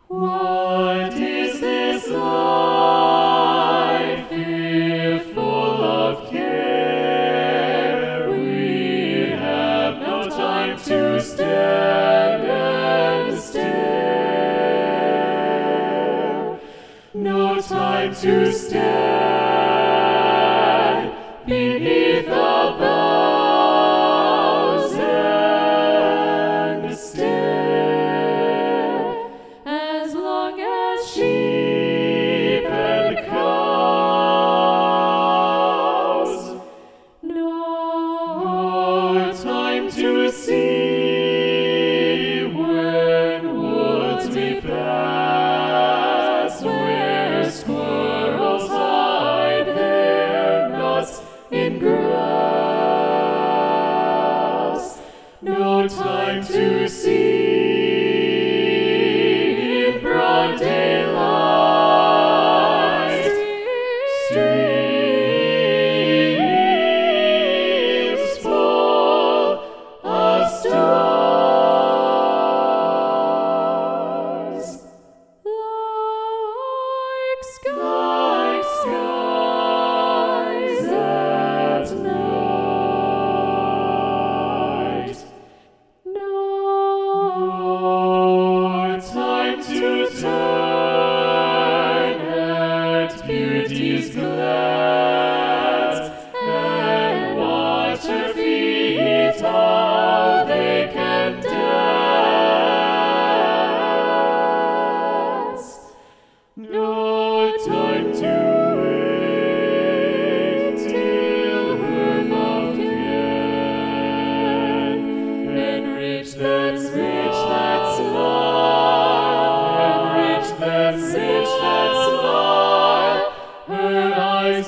What is this life, if full of care? We have no time to stand and stare. No time to stand beneath the boughs and stare. As long as sheep and cows, no time to see when woods we pass, where squirrels hide their nuts in grass. No time to see in broad daylight streams full of stars, like skies at night. No time to turn at beauty's glance and watch her feet how they can dance. No time to wait till her love can enrich that smile, her eyes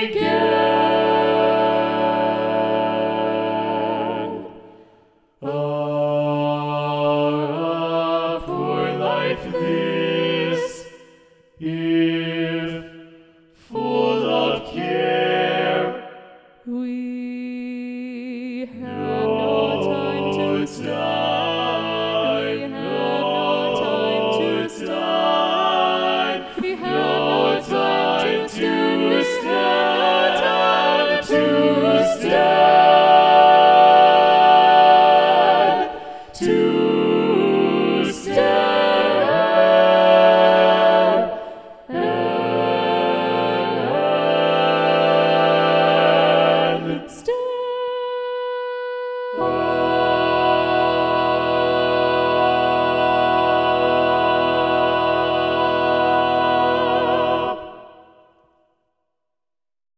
began. Ah, for life this is.